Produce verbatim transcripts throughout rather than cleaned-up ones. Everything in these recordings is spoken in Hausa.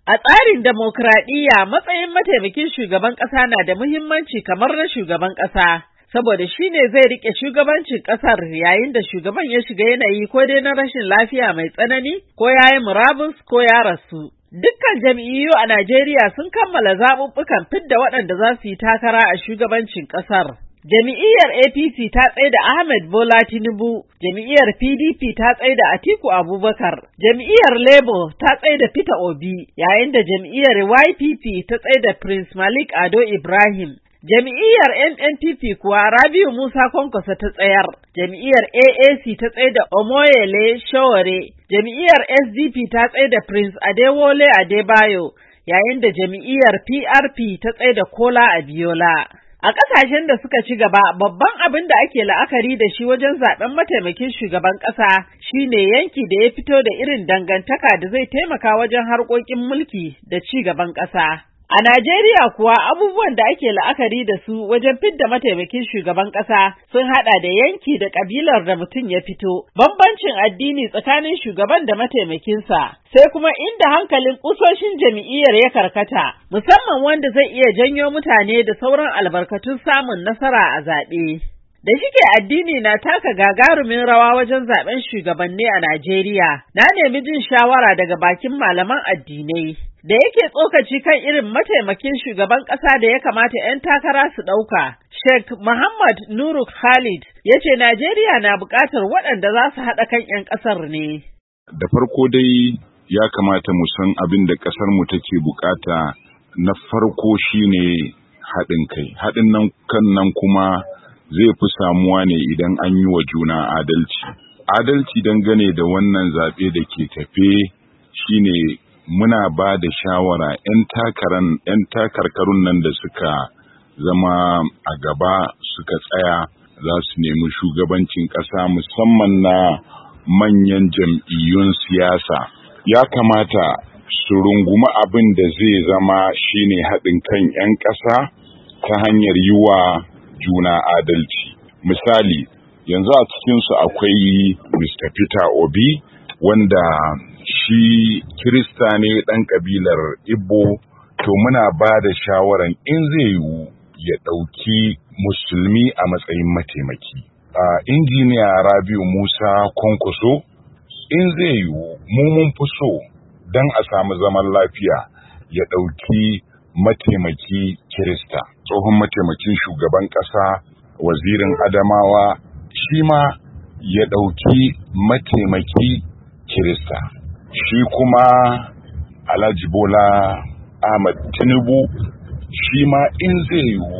A tsarin demokradiyya matsayin mataimakin shugaban ƙasa na da muhimmanci kamar na shugaban ƙasa, saboda shi ne zai riƙe shugabancin ƙasar yayin da shugaban ya shiga yanayi ko dai na rashin lafiya mai tsanani ko ya yi murabus ko ya rasu. Dukkan jam'iyyu a Najeriya sun kammala zaɓuɓɓukan fidda waɗanda za su yi takara a shugabancin ƙasar. Jami'iyyar A P C ta tsaida Ahmed Bola Tinubu, jami'iyyar P D P ta tsaida Atiku Abubakar, jami'iyyar Labour ta tsaida Peter Obi, yayin da jami'iyyar Y P P ta tsaida Prince Malik Ado Ibrahim. Jami'iyyar N N P P kuwa Rabiu Musa Kwankwaso ta tsayar, jami'iyyar A A C ta tsaida Omoyele Sowore, jami'iyyar S D P ta tsaida Prince Adewole Adebayo, yayin da jami'iyyar P R P ta tsaida Kola Abiola. A ƙasashen da suka ci gaba, babban abin da ake la'akari da shi wajen zaɓen mataimakin shugaban ƙasa shine yanki da ya fito da irin dangantaka da zai taimaka wajen harkokin mulki da ci gaban ƙasa. A Najeriya kuwa abubuwan da ake la'akari da su wajen fidda mataimakin shugaban ƙasa sun haɗa da yanki da ƙabilar da mutum ya fito, bambancin addini tsakanin shugaban da mataimakinsa, sai kuma inda hankalin ƙusoshin jam'iyyar ya karkata, musamman wanda zai iya janyo mutane da sauran albarkatun samun nasara a zaɓe. Da shike addini na taka gagarumin rawa wajen zaben shugabanni a Najeriya, na nemi jin shawara daga bakin malaman addinai. Da yake tsokaci kan irin mataimakin shugaban ƙasa da ya kamata ‘yan takara su ɗauka, Sheikh Muhammad Nuru Khalid ya ce Najeriya na buƙatar waɗanda za su haɗa kan ‘yan ƙasar ne. Da farko dai ya kamata mu san abin da ƙasar mu take buƙata. Na farko shine haɗin kai. Haɗin nan kan nan kuma zai fi samuwa ne idan an yi wa juna adalci. Adalci dangane da wannan zaɓe da ke tafe shine muna ba da shawara ‘yan takaran ‘yan takarkarun nan da suka zama a gaba suka tsaya za su nemi shugabancin ƙasa musamman na manyan jam'iyyun siyasa. Ya kamata su rungumi abin da zai zama shine haɗin kan ‘yan ƙasa ta hanyar yi wa juna adalci. Misali, yanzu a cikinsu akwai Mister Peter Obi wanda shi Kirista ne ɗan ƙabilar Igbo, to muna ba da shawaran in zai yiwu ya ɗauki musulmi a matsayin mataimaki. Uh, injiniya Rabiu Musa Kwankwaso, in zai yiwu mu mun fi so don a samu zaman lafiya ya ɗauki mataimaki Kirista. Tsohon mataimakin shugaban ƙasa, wazirin Adamawa, shi ma ya ɗauki mataimaki Kirista. Shi kuma Alhaji Bola Ahmed Tinubu, shi ma in zai yiwu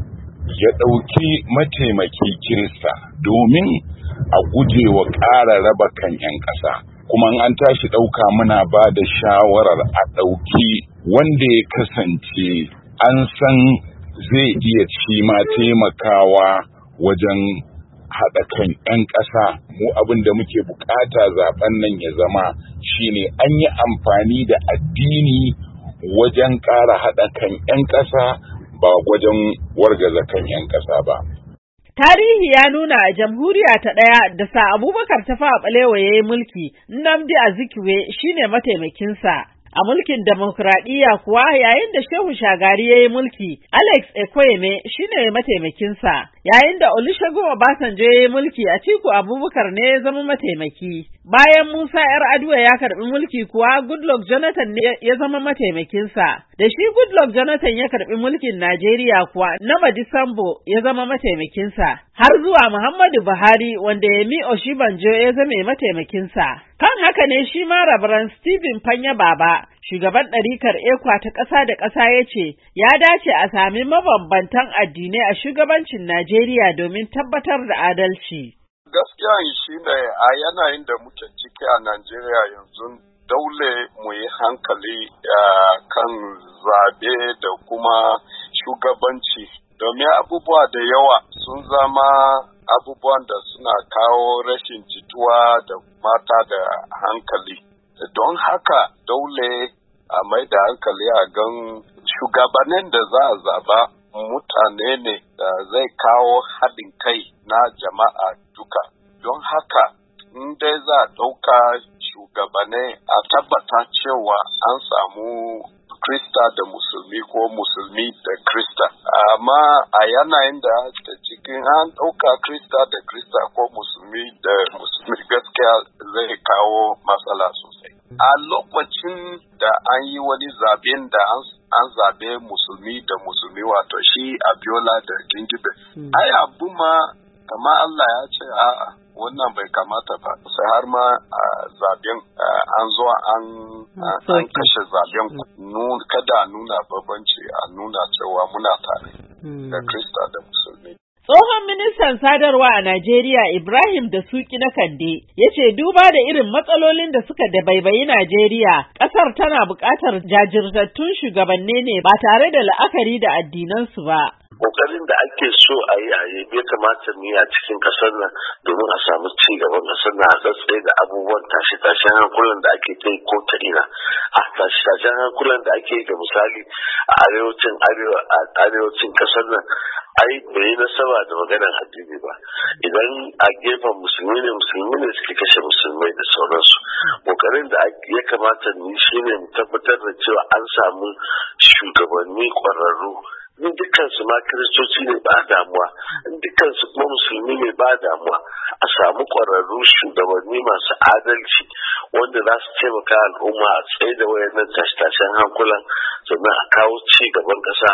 ya ɗauki mataimaki Kirista domin a guje wa ƙara raba kan ‘yan ƙasa. Kuma an tashi ɗauka muna ba da shawarar a ɗauki wanda ya kasance an san zai iya ci ma taimakawa wajen haɗa kan ‘yan ƙasa. Mu abin da muke bukata zaben nan ya zama shine an yi amfani da addini wajen ƙara haɗa kan ‘yan ƙasa ba wajen wargaza kan ‘yan ƙasa ba. Tarihi ya nuna a jamhuriya ta ɗaya da sa Abubakar Tafawa Balewa ya yi mulki, Nnamdi Azikiwe shine mataimakinsa. A mulkin demokradiyya kuwa yayin da Shehu Shagari ya yi mulki, Alex Ekweme shine mataimakinsa, yayin da Olusegun Obasanjo ya yi mulki, Atiku Abubakar ne ya zama mataimaki. Bayan Musa ‘Yar'adua ya karɓi mulki kuwa Goodluck Jonathan ne ya zama mataimakinsa. Da shi Goodluck Jonathan ya karɓi mulkin Najeriya kuwa Nnamdi Sambo ya zama mataimakinsa, har zuwa Muhammadu Buhari wanda Yemi Oshibanjo ya zama mataimakinsa. Kan haka ne shi ma Rabaran Stephen Fanya Baba, shugaban ɗarikar ECWA ta ƙasa da ƙasa ya ce, ya dace a sami mabambantan addinai a shugabancin Najeriya domin tabbatar da adalci. Gaskiya shi ne a yanayin da muke ciki a Najeriya yanzu dole mu yi hankali kan zaɓe da kuma shugabanci, domin abubuwa da yawa sun zama abubuwan da suna kawo rashin jituwa da mata da hankali. Don haka dole a mai da hankali a gan shugabannin da za a zaba mutane ne da zai kawo haɗin kai na jama'a duka. Don haka in dai za a ɗauka shugabanai a tabbata cewa an samu Krista da Musulmi ko Musulmi da Krista. Amma a yanayin da ta cikin an ɗauka Krista da Krista ko Musulmi da Musulmi gaskiya zai kawo matsala sosai. A lokacin da an yi wani zaben da an zabe Musulmi da Musulmi wato shi Abiola da Kingibe. Hmm. Ai abu ma kama Allah ya ce a'a wannan bai kamata ba sai har ma zaben an zo an an kashe zaben kada nuna babanci a nuna cewa muna tare da Krista da Musulmi. Tsohon ministan sadarwa a Najeriya Ibrahim Dasuki na Kande ya ce duba da irin matsalolin da suka dabaibayi Najeriya, ƙasar tana buƙatar jajirtattun shugabanni ne ba tare da la'akari da addinansu ba. Kokarin da ake so a yi a yi bai kamata mu yi a cikin kasar nan domin a samu ci gaban kasar nan a tsaye da abubuwan tashe-tashen hankulan da ake ta yi ko ta ina. A tashe-tashen hankulan da ake yi ga misali a arewacin arewacin kasar nan ai bai yi nasaba da maganar addini ba. Idan a gefen musulmi ne musulmi ne suke kashe musulmai da sauransu. Kokarin da ya kamata mu yi shine mu tabbatar da cewa an samu shugabanni ƙwararru. In dukansu ma kiristoci ne ba damuwa, in dukansu kuma musulmi ne ba damuwa, a samu ƙwararru shugabanni masu adalci wanda za su taimaka al'umma a tsaye da wayannan tashe-tashen hankulan sannan a kawo ci gaban ƙasa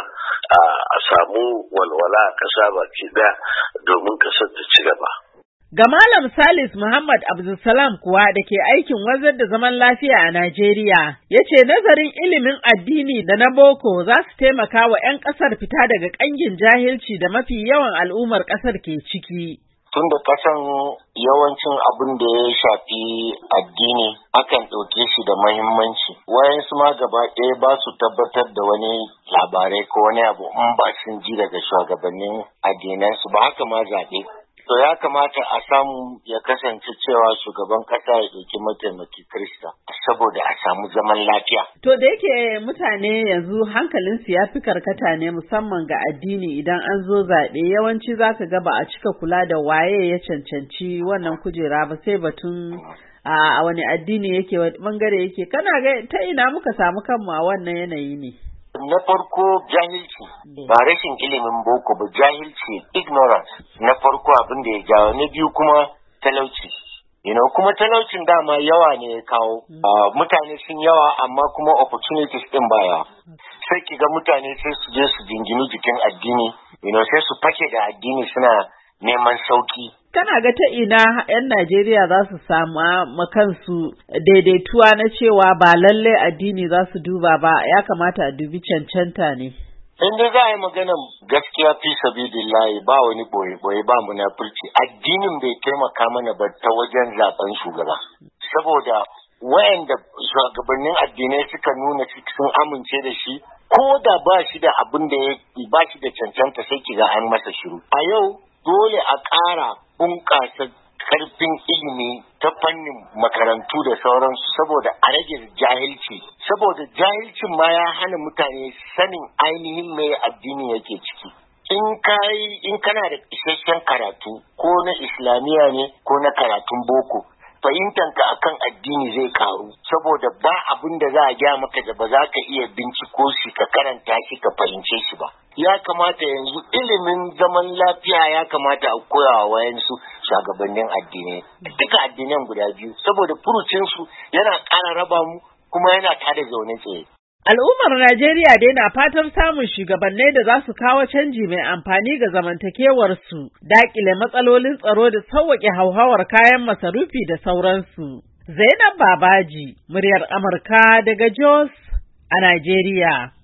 a samu walwala a ƙasa baki ɗaya domin ƙasar ta ci gaba. Ga Malam Salis Muhammad Abdulsalam kuwa da ke aikin wanzar da zaman lafiya a Najeriya, ya ce nazarin ilimin addini da na boko za su taimaka wa 'yan ƙasar fita daga ƙangin jahilci da mafi yawan al'ummar ƙasar ke ciki. Tun da ƙasan yawancin abin da ya shafi addini akan ɗauke shi da mahimmanci. Wayansu ma gaba ɗaya ba su tabbatar da wani labarai ko wani abu in ba sun ji daga shugabannin addinansu ba, haka ma zaɓe. To ya kamata a samu ya kasance cewa shugaban kasa ya ɗauki mataimaki Krista saboda a samu zaman lafiya. To da yake mutane yanzu hankalinsu ya fi karkata ne musamman ga addini idan an zo zaɓe yawanci za ka ga ba a cika kula da waye ya cancanci wannan kujera ba sai batun a wani addini yake wani bangare yake. Kana ga ta ina muka samu kanmu a wannan yanayi ne? Na farko jahilci, ba rashin ilimin boko ba jahilci, ignorance na farko abin da ya jawo. Na biyu kuma talauci. You know, kuma talaucin dama yawa ne ya kawo. Uh, mutane sun yawa amma kuma opportunities din ba yawa. Sai ki ga mutane sai su je su jinginu jikin addini, you know, sai su fake da addini suna neman sauki. Kana ga ta ina 'yan Najeriya za su samu makansu daidaituwa na cewa ba lalle addini za su duba ba, ya kamata a dubi cancanta ne. Inda za a yi maganan gaskiya fi sabidillahi ba wani boye-boye ba munafurci, addinin bai taimaka mana ba ta wajen zaben shugaba. Saboda wayanda shugabannin addinai suka nuna sun amince da shi, ko da ba shi da abin da ya ba shi da cancanta sai ki ga an masa shiru. A yau dole a ƙara bunƙasa karfin ilimi ta fannin makarantu da sauransu saboda a rage jahilci. Saboda jahilcin ma ya hana mutane sanin ainihin mai addini yake ciki. In kai in kana da isasshen karatu ko na Islamiyya ne ko na karatun boko, fahimtanka akan addini zai karu saboda ba abin da za a gaya maka da ba za ka iya binciko shi ka karanta shi ka fahimce shi ba. Ya kamata yanzu ilimin zaman lafiya ya kamata a koya wa wayansu shugabannin addinai duka addinan guda biyu saboda furucinsu yana ƙara raba mu kuma yana tada zaune tsaye. Al'ummar Najeriya dai na fatan samun shugabannai da za su kawo canji mai amfani ga zamantakewarsu, daƙile matsalolin tsaro da sauwaƙe hauhawar kayan masarufi da sauransu. Zainab Babaji, muryar Amurka daga Jos a Najeriya.